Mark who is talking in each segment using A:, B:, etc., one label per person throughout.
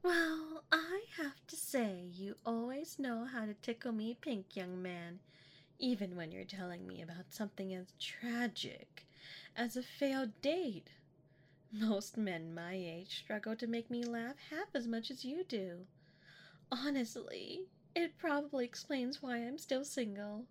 A: Well, I have to say, you always know how to tickle me pink, young man, even when you're telling me about something as tragic as a failed date. Most men my age struggle to make me laugh half as much as you do. Honestly, it probably explains why I'm still single.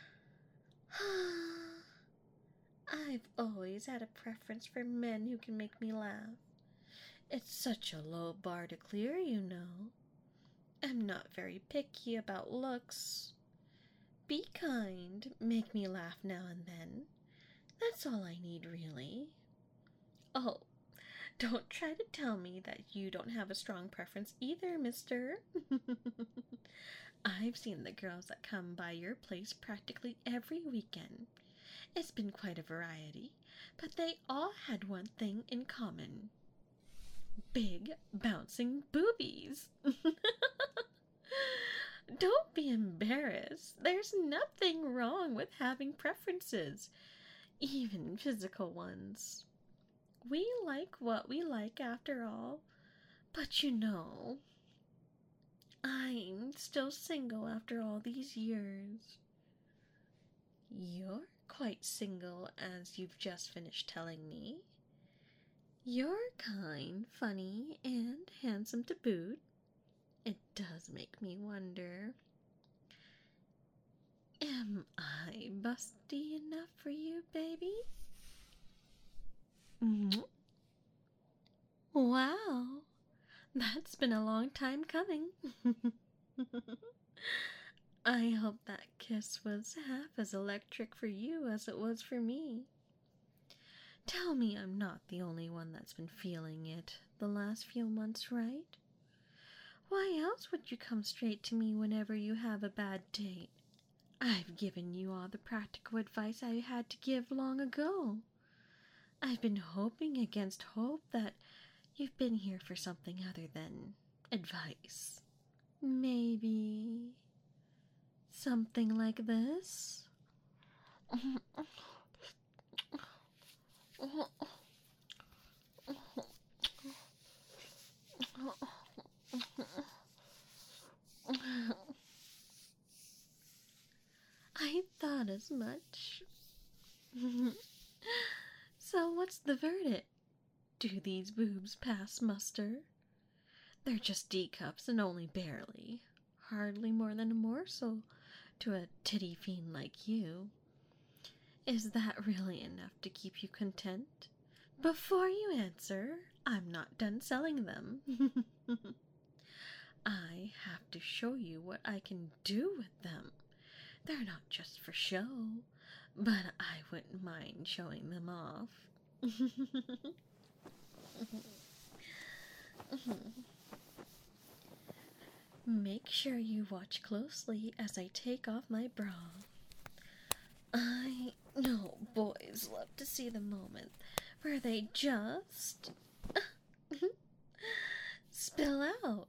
A: I've always had a preference for men who can make me laugh. It's such a low bar to clear, you know. I'm not very picky about looks. Be kind, make me laugh now and then. That's all I need, really. Oh, don't try to tell me that you don't have a strong preference either, mister. I've seen the girls that come by your place practically every weekend. It's been quite a variety, but they all had one thing in common: big, bouncing boobies. Don't be embarrassed. There's nothing wrong with having preferences, even physical ones. We like what we like after all. But you know, I'm still single after all these years. You're quite single, as you've just finished telling me. You're kind, funny, and handsome to boot. It does make me wonder, am I busty enough for you, baby? Wow, that's been a long time coming. I hope that kiss was half as electric for you as it was for me. Tell me I'm not the only one that's been feeling it the last few months, right? Why else would you come straight to me whenever you have a bad date? I've given you all the practical advice I had to give long ago. I've been hoping against hope that you've been here for something other than advice. Maybe something like this? I thought as much. So what's the verdict? Do these boobs pass muster? They're just D cups and only barely. Hardly more than a morsel to a titty fiend like you. Is that really enough to keep you content? Before you answer, I'm not done selling them. I have to show you what I can do with them. They're not just for show, but I wouldn't mind showing them off. Make sure you watch closely as I take off my bra. I know boys love to see the moment where they just spill out.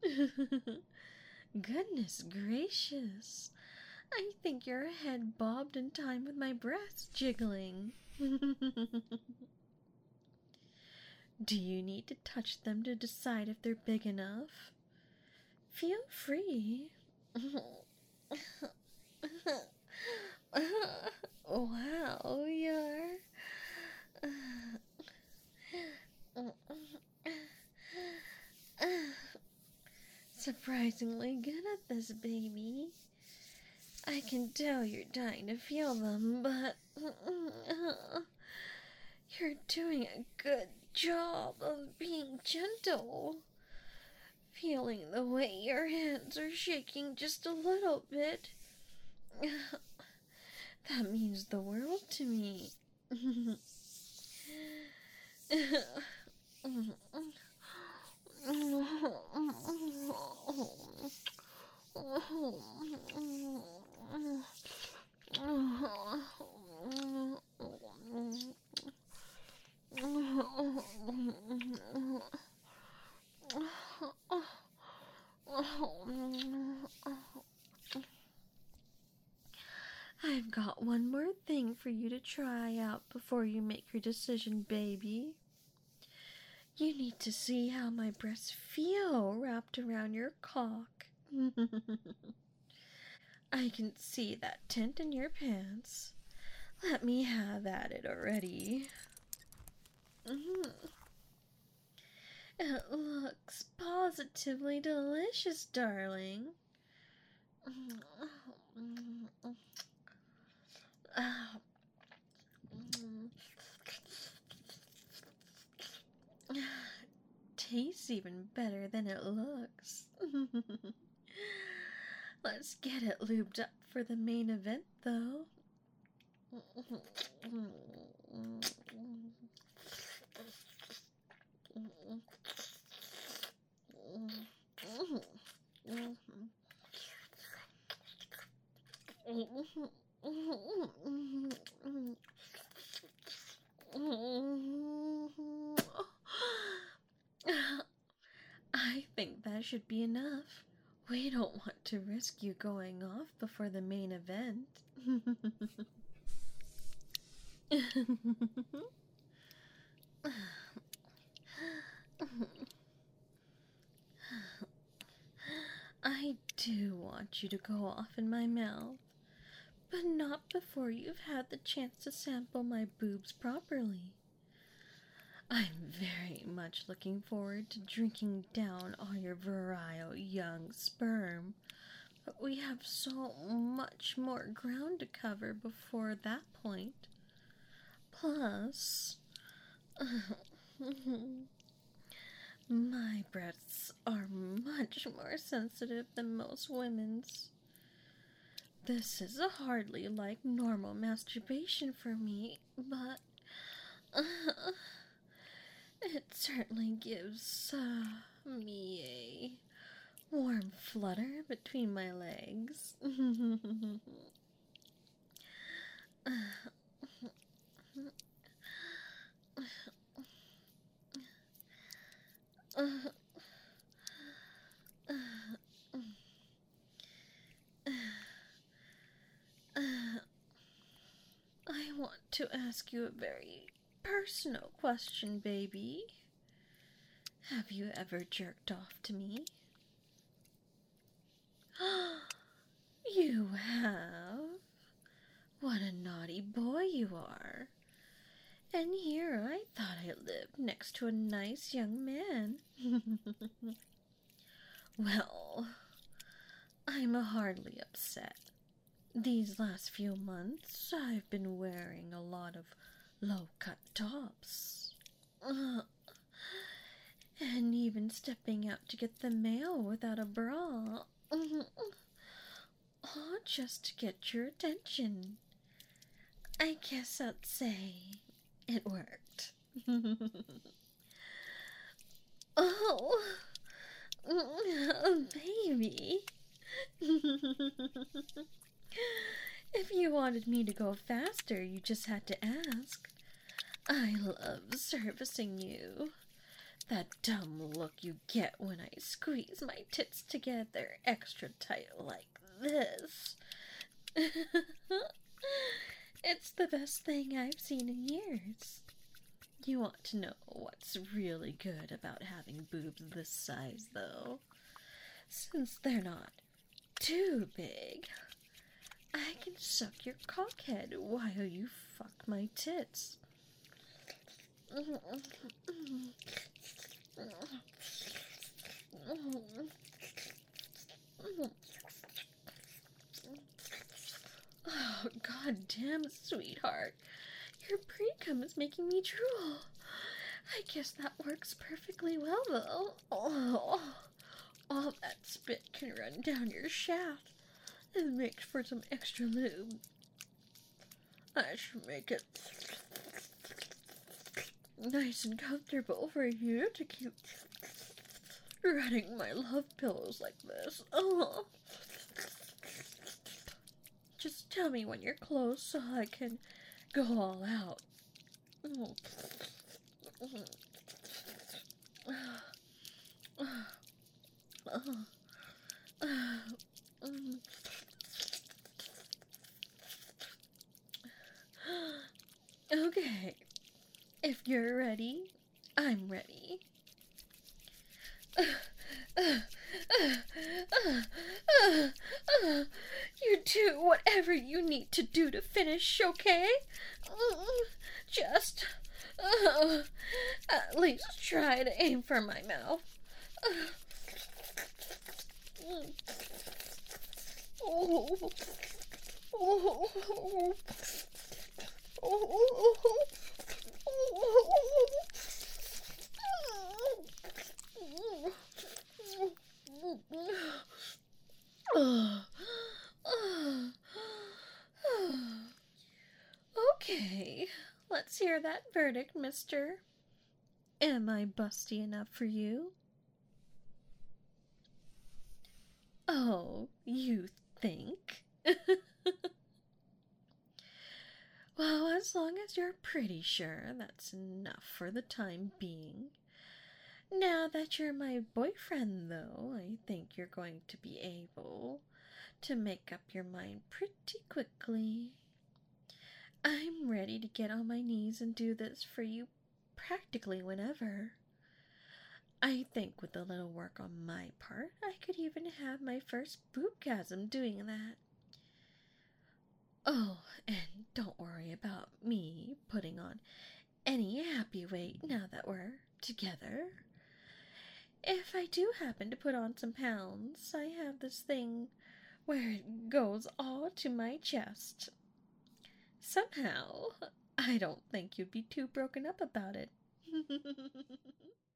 A: Goodness gracious. I think your head bobbed in time with my breasts jiggling. Do you need to touch them to decide if they're big enough? Feel free. Wow, you're surprisingly good at this, baby. I can tell you're dying to feel them, but you're doing a good job of being gentle. Feeling the way your hands are shaking just a little bit. That means the world to me. I've got one more thing for you to try out before you make your decision, baby. You need to see how my breasts feel wrapped around your cock. I can see that tent in your pants. Let me have at it already. It looks positively delicious, darling. Tastes even better than it looks. Let's get it lubed up for the main event, though. I think that should be enough. We don't want to risk you going off before the main event. I do want you to go off in my mouth, but not before you've had the chance to sample my boobs properly. I'm very much looking forward to drinking down all your virile young sperm, but we have so much more ground to cover before that point. Plus, my breasts are much more sensitive than most women's. This is hardly like normal masturbation for me, but it certainly gives me a warm flutter between my legs. I want to ask you a very personal question, baby. Have you ever jerked off to me? You have? What a naughty boy you are. And here I thought I lived next to a nice young man. Well, I'm hardly upset. These last few months, I've been wearing a lot of low-cut tops. And even stepping out to get the mail without a bra. All just to get your attention. I guess I'd say it worked. Oh, baby. If you wanted me to go faster, you just had to ask. I love servicing you. That dumb look you get when I squeeze my tits together extra tight like this. It's the best thing I've seen in years. You want to know what's really good about having boobs this size, though? Since they're not too big, I can suck your cockhead while you fuck my tits. Oh, goddamn, sweetheart. Your pre-cum is making me drool. I guess that works perfectly well, though. Oh, all that spit can run down your shaft and make for some extra lube. I should make it nice and comfortable for you to keep running my love pillows like this. Oh. Just tell me when you're close so I can go all out. Okay, if you're ready, I I'm ready. You do whatever you need to do to finish, okay? Just at least try to aim for my mouth. Okay, let's hear that verdict, mister. Am I busty enough for you? Oh, you think? Well, as long as you're pretty sure, that's enough for the time being. Now that you're my boyfriend, though, I think you're going to be able to make up your mind pretty quickly. I'm ready to get on my knees and do this for you practically whenever. I think with a little work on my part, I could even have my first boobgasm doing that. Oh, and don't worry about me putting on any happy weight now that we're together. If I do happen to put on some pounds, I have this thing where it goes all to my chest. Somehow, I don't think you'd be too broken up about it.